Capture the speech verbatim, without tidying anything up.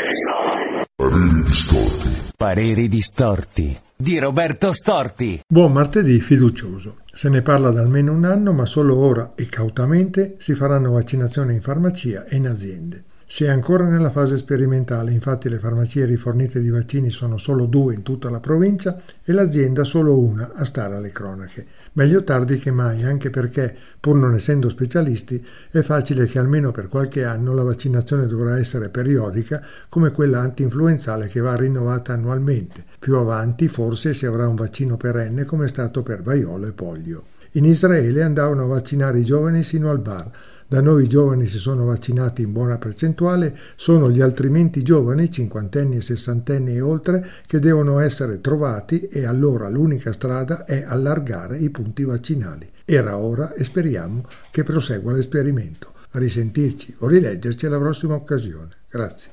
Pareri distorti. Pareri distorti di Roberto Storti. Buon martedì fiducioso. Se ne parla da almeno un anno, ma solo ora e cautamente si faranno vaccinazioni in farmacia e in aziende. Si è ancora nella fase sperimentale, infatti le farmacie rifornite di vaccini sono solo due in tutta la provincia e l'azienda solo una a stare alle cronache. Meglio tardi che mai, anche perché, pur non essendo specialisti, è facile che almeno per qualche anno la vaccinazione dovrà essere periodica, come quella anti-influenzale che va rinnovata annualmente. Più avanti forse si avrà un vaccino perenne come è stato per vaiolo e polio. In Israele andavano a vaccinare i giovani sino al bar. Da noi i giovani si sono vaccinati in buona percentuale, sono gli altrimenti giovani, cinquantenni e sessantenni e oltre, che devono essere trovati e allora l'unica strada è allargare i punti vaccinali. Era ora e speriamo che prosegua l'esperimento. A risentirci o rileggerci alla prossima occasione. Grazie.